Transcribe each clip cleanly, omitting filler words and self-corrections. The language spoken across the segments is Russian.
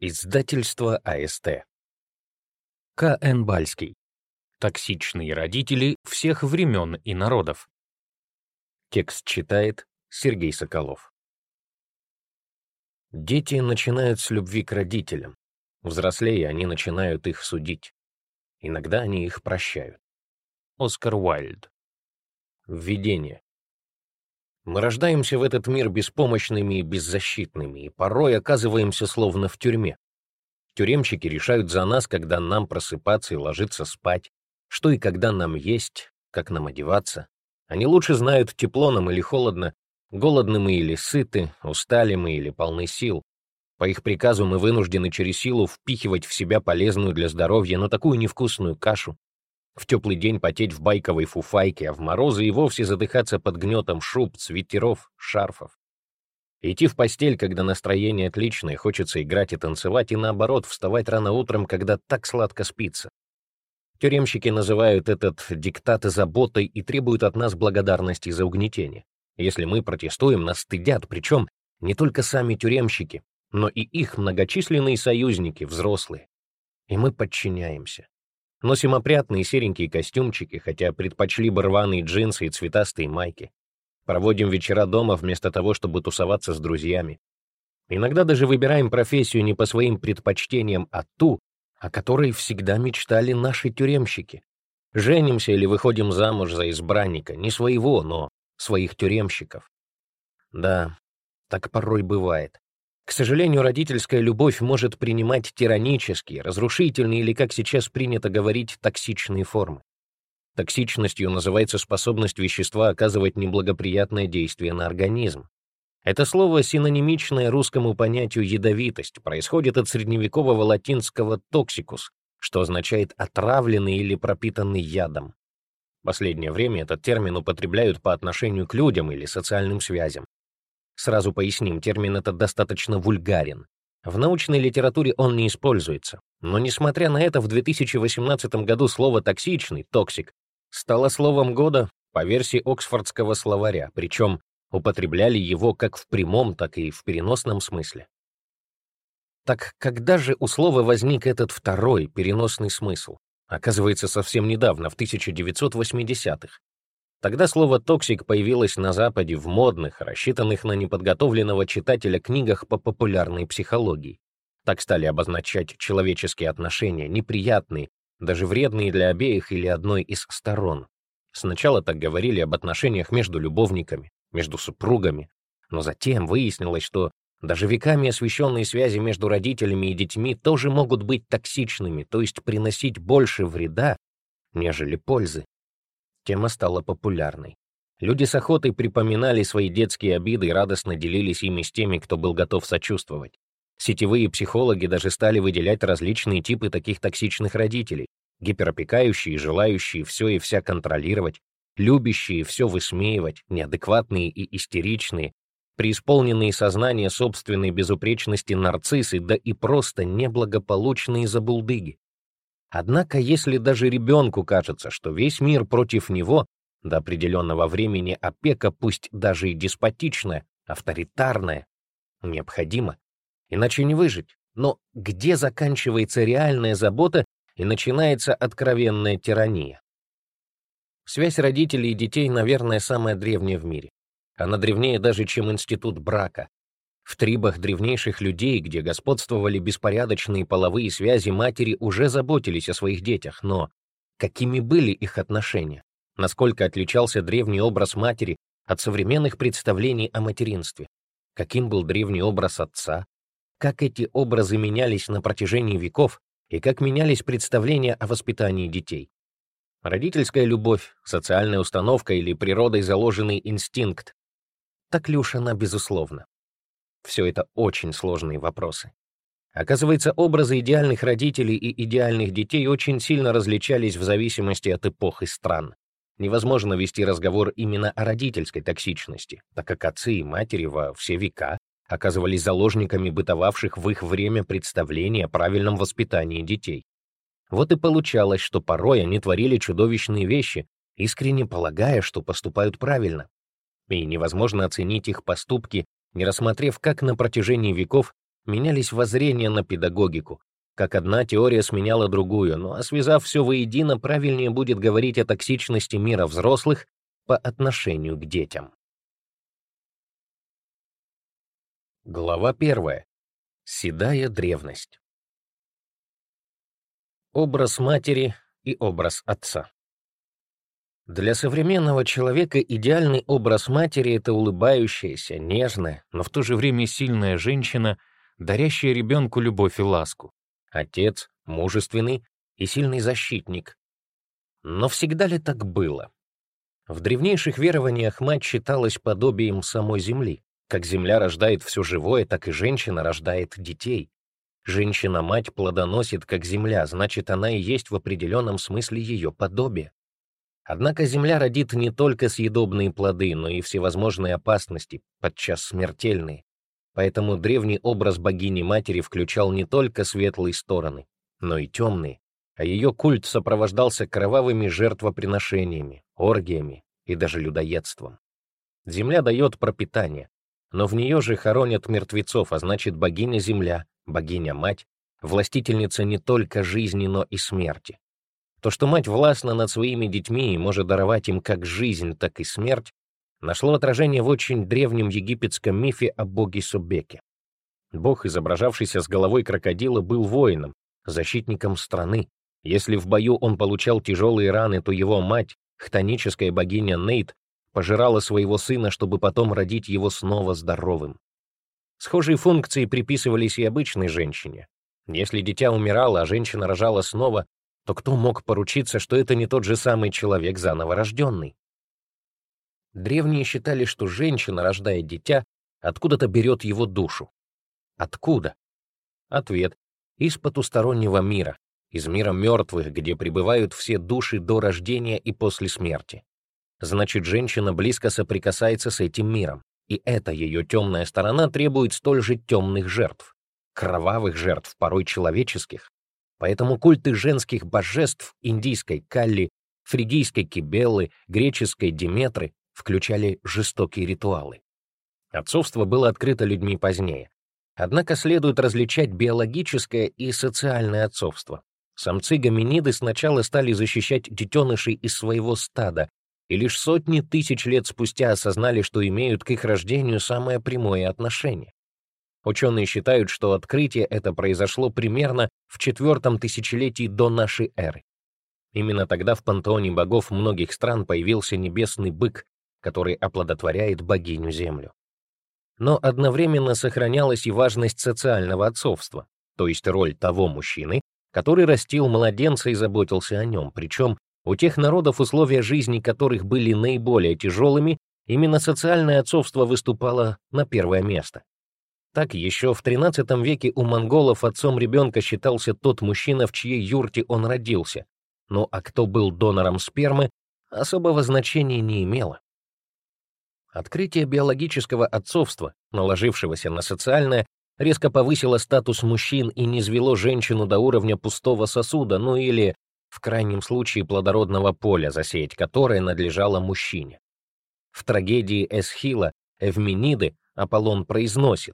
Издательство АСТ. К.Н. Бальский. Токсичные родители всех времен и народов. Текст читает Сергей Соколов. Дети начинают с любви к родителям. Взрослея, они начинают их судить. Иногда они их прощают. Оскар Уайльд. Введение. Мы рождаемся в этот мир беспомощными и беззащитными, и порой оказываемся словно в тюрьме. Тюремщики решают за нас, когда нам просыпаться и ложиться спать, что и когда нам есть, как нам одеваться. Они лучше знают, тепло нам или холодно, голодны мы или сыты, устали мы или полны сил. По их приказу мы вынуждены через силу впихивать в себя полезную для здоровья, но такую невкусную кашу. В теплый день потеть в байковой фуфайке, а в морозы и вовсе задыхаться под гнетом шуб, свитеров, шарфов. Идти в постель, когда настроение отличное, хочется играть и танцевать, и наоборот, вставать рано утром, когда так сладко спится. Тюремщики называют этот диктат заботой и требуют от нас благодарности за угнетение. Если мы протестуем, нас стыдят, причем не только сами тюремщики, но и их многочисленные союзники, взрослые. И мы подчиняемся. Носим опрятные серенькие костюмчики, хотя предпочли бы рваные джинсы и цветастые майки. Проводим вечера дома вместо того, чтобы тусоваться с друзьями. Иногда даже выбираем профессию не по своим предпочтениям, а ту, о которой всегда мечтали наши тюремщики. Женимся или выходим замуж за избранника, не своего, но своих тюремщиков. Да, так порой бывает. К сожалению, родительская любовь может принимать тиранические, разрушительные или, как сейчас принято говорить, токсичные формы. Токсичностью называется способность вещества оказывать неблагоприятное действие на организм. Это слово, синонимичное русскому понятию «ядовитость», происходит от средневекового латинского «toxicus», что означает «отравленный» или «пропитанный ядом». В последнее время этот термин употребляют по отношению к людям или социальным связям. Сразу поясним, термин этот достаточно вульгарен. В научной литературе он не используется. Но, несмотря на это, в 2018 году слово «токсичный» (токсик) стало словом года по версии Оксфордского словаря, причем употребляли его как в прямом, так и в переносном смысле. Так когда же у слова возник этот второй, переносный смысл? Оказывается, совсем недавно, в 1980-х. Тогда слово «токсик» появилось на Западе в модных, рассчитанных на неподготовленного читателя книгах по популярной психологии. Так стали обозначать человеческие отношения, неприятные, даже вредные для обеих или одной из сторон. Сначала так говорили об отношениях между любовниками, между супругами, но затем выяснилось, что даже веками освященные связи между родителями и детьми тоже могут быть токсичными, то есть приносить больше вреда, нежели пользы. Тема стала популярной. Люди с охотой припоминали свои детские обиды и радостно делились ими с теми, кто был готов сочувствовать. Сетевые психологи даже стали выделять различные типы таких токсичных родителей: гиперопекающие, желающие все и вся контролировать, любящие все высмеивать, неадекватные и истеричные, преисполненные сознания собственной безупречности нарциссы, да и просто неблагополучные забулдыги. Однако, если даже ребенку кажется, что весь мир против него, до определенного времени опека, пусть даже и деспотичная, авторитарная, необходима, иначе не выжить. Но где заканчивается реальная забота и начинается откровенная тирания? Связь родителей и детей, наверное, самая древняя в мире. Она древнее даже, чем институт брака. В трибах древнейших людей, где господствовали беспорядочные половые связи, матери уже заботились о своих детях, но какими были их отношения? Насколько отличался древний образ матери от современных представлений о материнстве? Каким был древний образ отца? Как эти образы менялись на протяжении веков и как менялись представления о воспитании детей? Родительская любовь, социальная установка или природой заложенный инстинкт? Так ли уж она безусловно? Все это очень сложные вопросы. Оказывается, образы идеальных родителей и идеальных детей очень сильно различались в зависимости от эпох и стран. Невозможно вести разговор именно о родительской токсичности, так как отцы и матери во все века оказывались заложниками бытовавших в их время представлений о правильном воспитании детей. Вот и получалось, что порой они творили чудовищные вещи, искренне полагая, что поступают правильно. И невозможно оценить их поступки, не рассмотрев, как на протяжении веков Менялись воззрения на педагогику. Как одна теория сменяла другую, ну а связав все воедино, правильнее будет говорить о токсичности мира взрослых по отношению к детям. Глава 1. Седая древность. Образ матери и образ отца. Для современного человека идеальный образ матери — это улыбающаяся, нежная, но в то же время сильная женщина, дарящая ребенку любовь и ласку. Отец — мужественный и сильный защитник. Но всегда ли так было? В древнейших верованиях мать считалась подобием самой земли. Как земля рождает все живое, так и женщина рождает детей. Женщина-мать плодоносит, как земля, значит, она и есть в определенном смысле ее подобие. Однако земля родит не только съедобные плоды, но и всевозможные опасности, подчас смертельные. Поэтому древний образ богини-матери включал не только светлые стороны, но и темные, а ее культ сопровождался кровавыми жертвоприношениями, оргиями и даже людоедством. Земля дает пропитание, но в нее же хоронят мертвецов, а значит, богиня-земля, богиня-мать, властительница не только жизни, но и смерти. То, что мать властна над своими детьми и может даровать им как жизнь, так и смерть, нашло отражение в очень древнем египетском мифе о боге Собеке. Бог, изображавшийся с головой крокодила, был воином, защитником страны. Если в бою он получал тяжелые раны, то его мать, хтоническая богиня Нейт, пожирала своего сына, чтобы потом родить его снова здоровым. Схожие функции приписывались и обычной женщине. Если дитя умирало, а женщина рожала снова, то кто мог поручиться, что это не тот же самый человек, заново рожденный? Древние считали, что женщина, рождая дитя, откуда-то берет его душу. Откуда? Ответ: из потустороннего мира, из мира мертвых, где пребывают все души до рождения и после смерти. Значит, женщина близко соприкасается с этим миром, и эта ее темная сторона требует столь же темных жертв, кровавых жертв, порой человеческих. Поэтому культы женских божеств индийской Калли, фригийской Кибеллы, греческой Деметры включали жестокие ритуалы. Отцовство было открыто людьми позднее. Однако следует различать биологическое и социальное отцовство. Самцы-гоминиды сначала стали защищать детенышей из своего стада, и лишь сотни тысяч лет спустя осознали, что имеют к их рождению самое прямое отношение. Ученые считают, что открытие это произошло примерно в IV тысячелетии до нашей эры. Именно тогда в пантеоне богов многих стран появился небесный бык, который оплодотворяет богиню-землю. Но одновременно сохранялась и важность социального отцовства, то есть роль того мужчины, который растил младенца и заботился о нем, причем у тех народов, условия жизни которых были наиболее тяжелыми, именно социальное отцовство выступало на первое место. Так, еще в XIII веке у монголов отцом ребенка считался тот мужчина, в чьей юрте он родился. Ну а кто был донором спермы, особого значения не имело. Открытие биологического отцовства, наложившегося на социальное, резко повысило статус мужчин и низвело женщину до уровня пустого сосуда, ну или, в крайнем случае, плодородного поля, засеять которое надлежало мужчине. В трагедии Эсхила Эвмениды Аполлон произносит: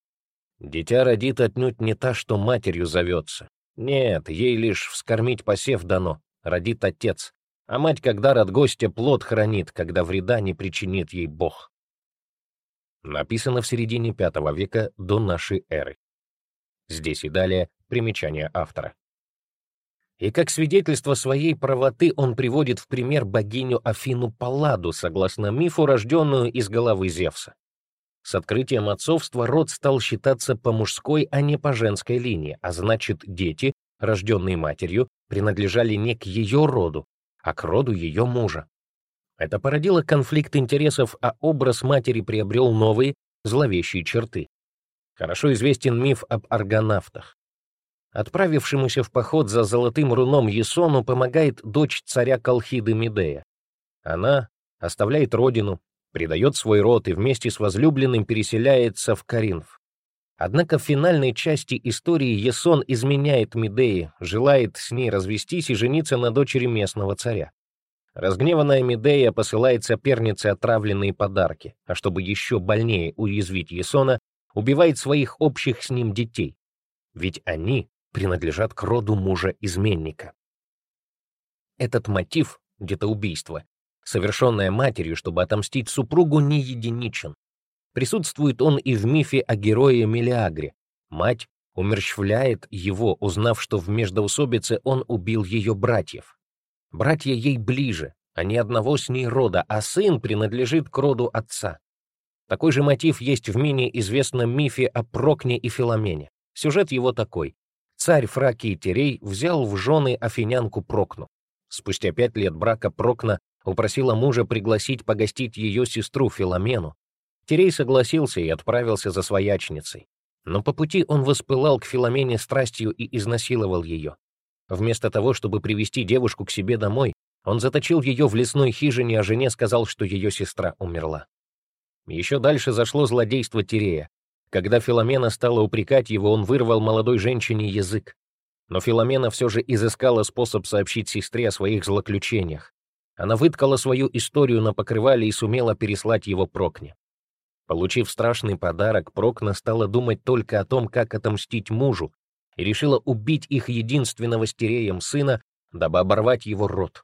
«Дитя родит отнюдь не та, что матерью зовется. Нет, ей лишь вскормить посев дано, родит отец, а мать, как дар от гостя, плод хранит, когда вреда не причинит ей Бог». Написано в середине V века до нашей эры. Здесь и далее примечание автора. И как свидетельство своей правоты он приводит в пример богиню Афину Палладу, согласно мифу, рожденную из головы Зевса. С открытием отцовства род стал считаться по мужской, а не по женской линии, а значит, дети, рожденные матерью, принадлежали не к ее роду, а к роду ее мужа. Это породило конфликт интересов, а образ матери приобрел новые, зловещие черты. Хорошо известен миф об аргонавтах. Отправившемуся в поход за золотым руном Ясону помогает дочь царя Колхиды Медея. Она оставляет родину, предает свой род и вместе с возлюбленным переселяется в Коринф. Однако в финальной части истории Ясон изменяет Медее, желает с ней развестись и жениться на дочери местного царя. Разгневанная Медея посылает сопернице отравленные подарки, а чтобы еще больнее уязвить Ясона, убивает своих общих с ним детей, ведь они принадлежат к роду мужа-изменника. Этот мотив, детоубийство, совершенное матерью, чтобы отомстить супругу, не единичен. Присутствует он и в мифе о герое Мелиагре. Мать умерщвляет его, узнав, что в междоусобице он убил ее братьев. Братья ей ближе, они одного с ней рода, а сын принадлежит к роду отца. Такой же мотив есть в менее известном мифе о Прокне и Филомене. Сюжет его такой. Царь Фракий Терей взял в жены афинянку Прокну. Спустя 5 лет брака Прокна упросила мужа пригласить погостить ее сестру Филомену. Терей согласился и отправился за своячницей. Но по пути он воспылал к Филомене страстью и изнасиловал ее. Вместо того, чтобы привести девушку к себе домой, он заточил ее в лесной хижине, а жене сказал, что ее сестра умерла. Еще дальше зашло злодейство Терея. Когда Филомена стала упрекать его, он вырвал молодой женщине язык. Но Филомена все же изыскала способ сообщить сестре о своих злоключениях. Она выткала свою историю на покрывале и сумела переслать его Прокне. Получив страшный подарок, Прокна стала думать только о том, как отомстить мужу, и решила убить их единственного с Тереем сына, дабы оборвать его род.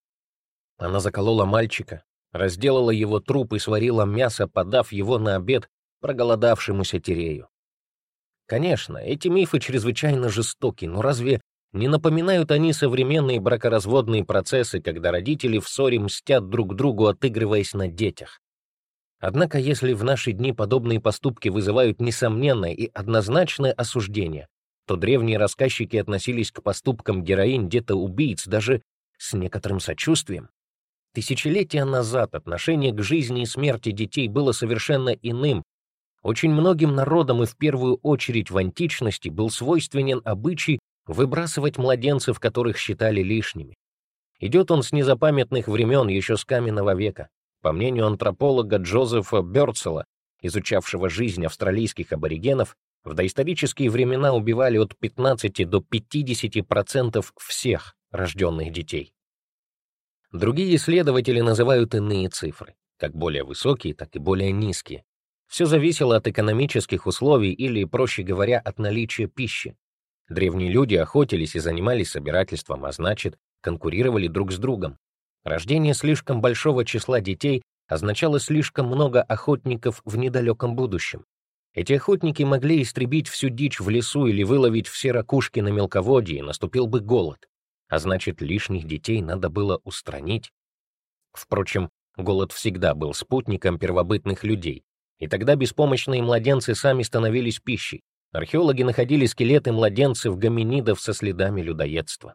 Она заколола мальчика, разделала его труп и сварила мясо, подав его на обед проголодавшемуся Терею. Конечно, эти мифы чрезвычайно жестоки, но разве не напоминают они современные бракоразводные процессы, когда родители в ссоре мстят друг другу, отыгрываясь на детях? Однако, если в наши дни подобные поступки вызывают несомненное и однозначное осуждение, то древние рассказчики относились к поступкам героинь детоубийц даже с некоторым сочувствием. Тысячелетия назад отношение к жизни и смерти детей было совершенно иным. Очень многим народам и в первую очередь в античности был свойственен обычай выбрасывать младенцев, которых считали лишними. Идет он с незапамятных времен, еще с каменного века. По мнению антрополога Джозефа Бёрцела, изучавшего жизнь австралийских аборигенов, в доисторические времена убивали от 15 до 50% всех рожденных детей. Другие исследователи называют иные цифры, как более высокие, так и более низкие. Все зависело от экономических условий или, проще говоря, от наличия пищи. Древние люди охотились и занимались собирательством, а значит, конкурировали друг с другом. Рождение слишком большого числа детей означало слишком много охотников в недалеком будущем. Эти охотники могли истребить всю дичь в лесу или выловить все ракушки на мелководье, и наступил бы голод. А значит, лишних детей надо было устранить. Впрочем, голод всегда был спутником первобытных людей, и тогда беспомощные младенцы сами становились пищей. Археологи находили скелеты младенцев-гоминидов со следами людоедства.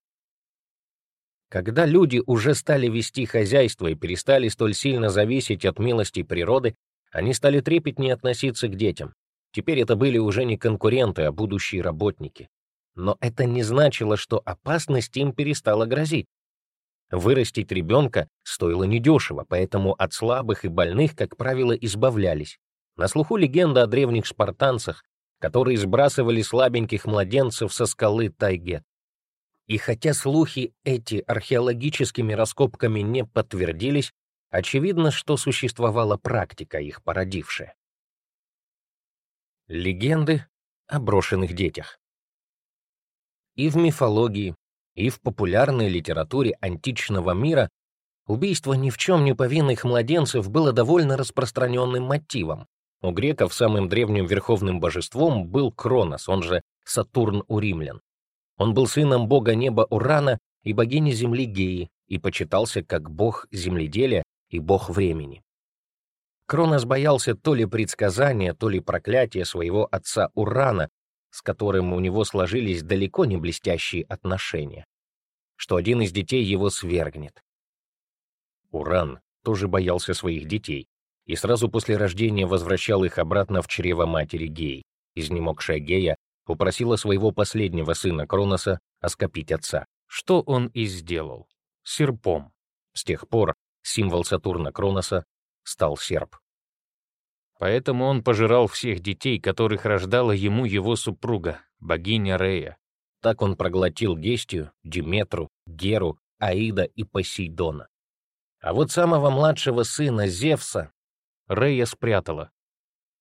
Когда люди уже стали вести хозяйство и перестали столь сильно зависеть от милости природы, они стали трепетнее относиться к детям. Теперь это были уже не конкуренты, а будущие работники. Но это не значило, что опасность им перестала грозить. Вырастить ребенка стоило недешево, поэтому от слабых и больных, как правило, избавлялись. На слуху легенда о древних спартанцах, которые сбрасывали слабеньких младенцев со скалы Тайгет. И хотя слухи эти археологическими раскопками не подтвердились, очевидно, что существовала практика, их породившая. Легенды о брошенных детях. И в мифологии, и в популярной литературе античного мира убийство ни в чем не повинных младенцев было довольно распространенным мотивом. У греков самым древним верховным божеством был Кронос, он же Сатурн у римлян. Он был сыном бога неба Урана и богини земли Геи и почитался как бог земледелия и бог времени. Кронос боялся то ли предсказания, то ли проклятия своего отца Урана, с которым у него сложились далеко не блестящие отношения, что один из детей его свергнет. Уран тоже боялся своих детей и сразу после рождения возвращал их обратно в чрево матери Геи. Изнемогшая Гея попросила своего последнего сына Кроноса оскопить отца, что он и сделал — серпом. С тех пор символ Сатурна Кроноса стал серп. Поэтому он пожирал всех детей, которых рождала ему его супруга, богиня Рея. Так он проглотил Гестию, Диметру, Геру, Аида и Посейдона. А вот самого младшего сына Зевса Рея спрятала.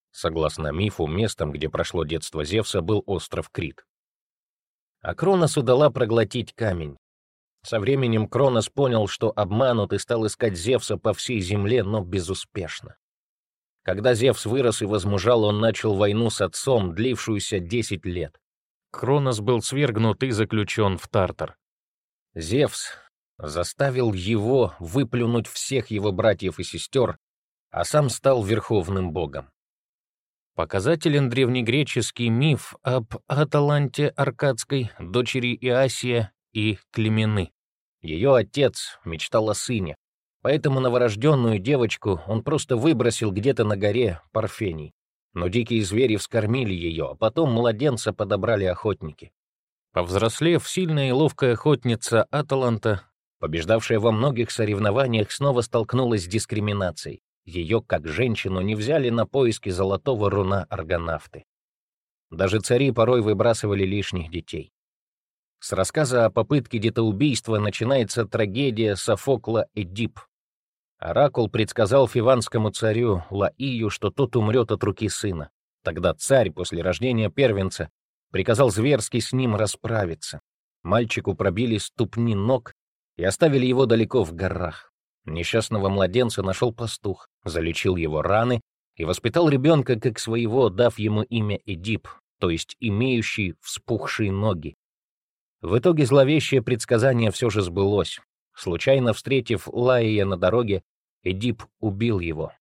Согласно мифу, местом, где прошло детство Зевса, был остров Крит. А Кроносу дала проглотить камень. Со временем Кронос понял, что обманут, и стал искать Зевса по всей земле, но безуспешно. Когда Зевс вырос и возмужал, он начал войну с отцом, длившуюся 10 лет. Кронос был свергнут и заключен в Тартар. Зевс заставил его выплюнуть всех его братьев и сестер, а сам стал верховным богом. Показателен древнегреческий миф об Аталанте Аркадской, дочери Иасия и Клемены. Ее отец мечтал о сыне, поэтому новорожденную девочку он просто выбросил где-то на горе Парфений. Но дикие звери вскормили ее, а потом младенца подобрали охотники. Повзрослев, сильная и ловкая охотница Аталанта, побеждавшая во многих соревнованиях, снова столкнулась с дискриминацией. Ее, как женщину, не взяли на поиски золотого руна аргонавты. Даже цари порой выбрасывали лишних детей. С рассказа о попытке детоубийства начинается трагедия Софокла «Эдип». Оракул предсказал фиванскому царю Лаию, что тот умрет от руки сына. Тогда царь после рождения первенца приказал зверски с ним расправиться. Мальчику пробили ступни ног и оставили его далеко в горах. Несчастного младенца нашел пастух, залечил его раны и воспитал ребенка как своего, дав ему имя Эдип, то есть имеющий вспухшие ноги. В итоге зловещее предсказание все же сбылось. Случайно встретив Лаия на дороге, Эдип убил его.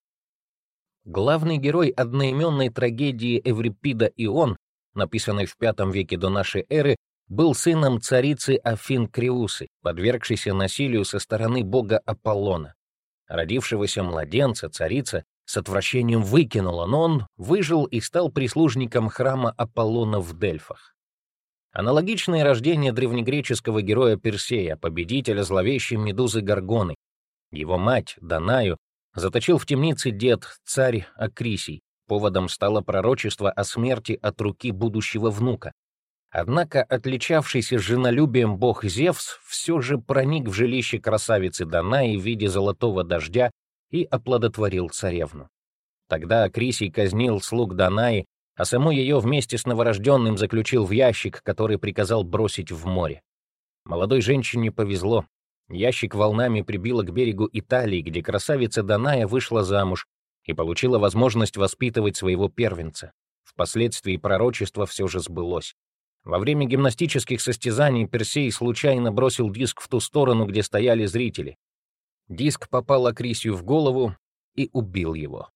Главный герой одноименной трагедии Эврипида Ион, написанной в V веке до нашей эры, был сыном царицы Афин Криусы, подвергшейся насилию со стороны бога Аполлона. Родившегося младенца царица с отвращением выкинула, но он выжил и стал прислужником храма Аполлона в Дельфах. Аналогичное рождение древнегреческого героя Персея, победителя зловещей медузы Горгоны. Его мать, Данаю, заточил в темнице дед, царь Акрисий. Поводом стало пророчество о смерти от руки будущего внука. Однако отличавшийся женолюбием бог Зевс все же проник в жилище красавицы Данаи в виде золотого дождя и оплодотворил царевну. Тогда Акрисий казнил слуг Данаи, а саму ее вместе с новорожденным заключил в ящик, который приказал бросить в море. Молодой женщине повезло. Ящик волнами прибило к берегу Италии, где красавица Даная вышла замуж и получила возможность воспитывать своего первенца. Впоследствии пророчество все же сбылось. Во время гимнастических состязаний Персей случайно бросил диск в ту сторону, где стояли зрители. Диск попал Акрисию в голову и убил его.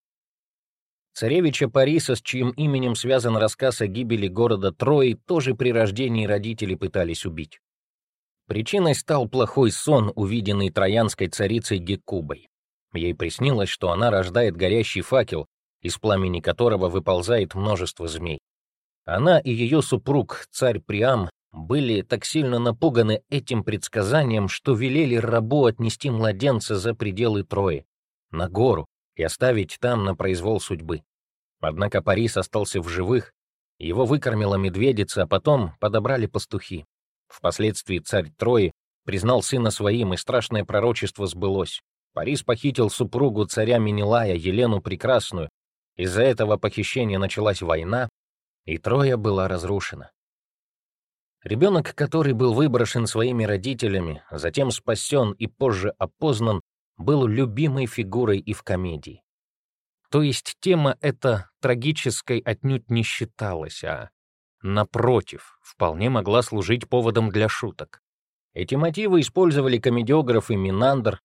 Царевича Париса, с чьим именем связан рассказ о гибели города Трои, тоже при рождении родители пытались убить. Причиной стал плохой сон, увиденный троянской царицей Геккубой. Ей приснилось, что она рождает горящий факел, из пламени которого выползает множество змей. Она и ее супруг, царь Приам, были так сильно напуганы этим предсказанием, что велели рабу отнести младенца за пределы Трои, на гору, и оставить там на произвол судьбы. Однако Парис остался в живых, его выкормила медведица, а потом подобрали пастухи. Впоследствии царь Трои признал сына своим, и страшное пророчество сбылось. Парис похитил супругу царя Менелая, Елену Прекрасную. Из-за этого похищения началась война, и Троя была разрушена. Ребенок, который был выброшен своими родителями, затем спасен и позже опознан, был любимой фигурой и в комедии. То есть тема эта трагической отнюдь не считалась, а, напротив, вполне могла служить поводом для шуток. Эти мотивы использовали комедиографы Минандр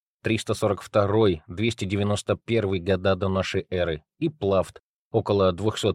342-291 года до нашей эры и Плафт около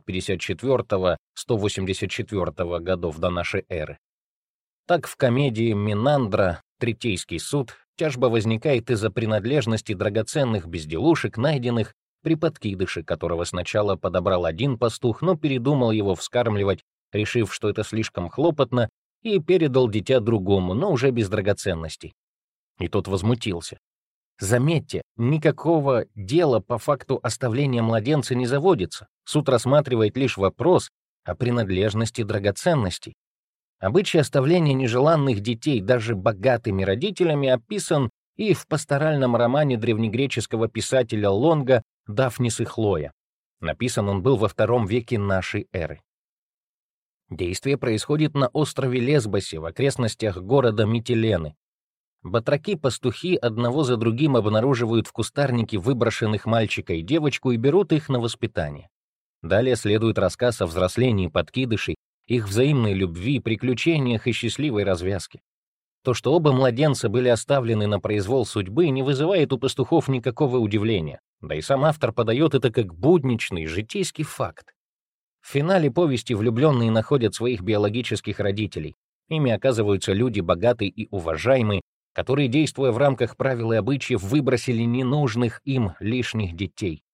254-184 годов до нашей эры. Так в комедии Минандра «Третейский суд» тяжба возникает из-за принадлежности драгоценных безделушек, найденных при подкидыше, которого сначала подобрал один пастух, но передумал его вскармливать, решив, что это слишком хлопотно, и передал дитя другому, но уже без драгоценностей. И тот возмутился. Заметьте, никакого дела по факту оставления младенца не заводится. Суд рассматривает лишь вопрос о принадлежности драгоценностей. Обычай оставления нежеланных детей даже богатыми родителями описан и в пасторальном романе древнегреческого писателя Лонга «Дафнис и Хлоя». Написан он был во II веке нашей эры. Действие происходит на острове Лесбосе в окрестностях города Митилены. Батраки-пастухи одного за другим обнаруживают в кустарнике выброшенных мальчика и девочку и берут их на воспитание. Далее следует рассказ о взрослении подкидышей, их взаимной любви, приключениях и счастливой развязке. То, что оба младенца были оставлены на произвол судьбы, не вызывает у пастухов никакого удивления, да и сам автор подает это как будничный, житейский факт. В финале повести влюбленные находят своих биологических родителей. Ими оказываются люди богатые и уважаемые, которые, действуя в рамках правил и обычаев, выбросили ненужных им лишних детей.